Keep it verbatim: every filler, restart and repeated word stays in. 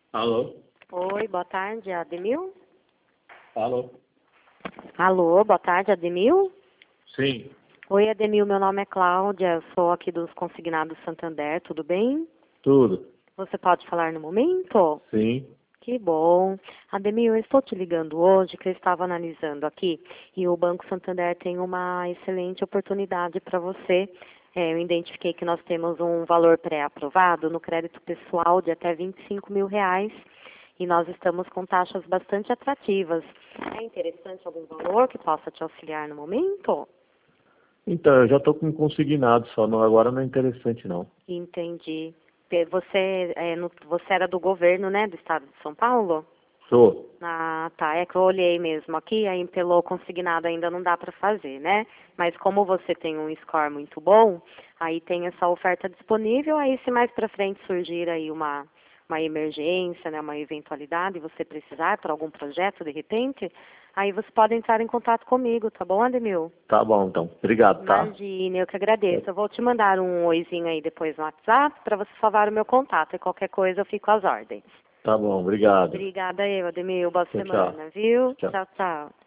Alô? Oi, boa tarde, Ademil? Alô? Alô, boa tarde, Ademil? Sim, Oi, Ademil, meu nome é Cláudia, sou aqui dos Consignados Santander, tudo bem? tudo. Você pode falar no momento? Sim. Que bom. Ademil, eu estou te ligando hoje que eu estava analisando aqui e o Banco Santander tem uma excelente oportunidade para você. É, eu identifiquei que nós temos um valor pré-aprovado no crédito pessoal de até vinte e cinco mil reais e nós estamos com taxas bastante atrativas. É interessante algum valor que possa te auxiliar no momento? Então, eu já estou com consignado, só não, agora não é interessante não. Entendi. Pe- Você, é, no- você era do governo, né, do estado de São Paulo? Sou. Ah, tá. É que eu olhei mesmo aqui, aí pelo consignado ainda não dá para fazer, né? Mas como você tem um score muito bom, aí tem essa oferta disponível, aí se mais para frente surgir aí uma, uma emergência, né, uma eventualidade, e você precisar para algum projeto de repente, aí você pode entrar em contato comigo, tá bom, Ademil? Tá bom, então. Obrigado, tá? Imagine, eu que agradeço. Eu vou te mandar um oizinho aí depois no WhatsApp para você salvar o meu contato e qualquer coisa eu fico às ordens. Tá bom, obrigado. Obrigada eu, Ademil. Boa Tchau, tchau. semana, viu? Tchau. Tchau, tchau.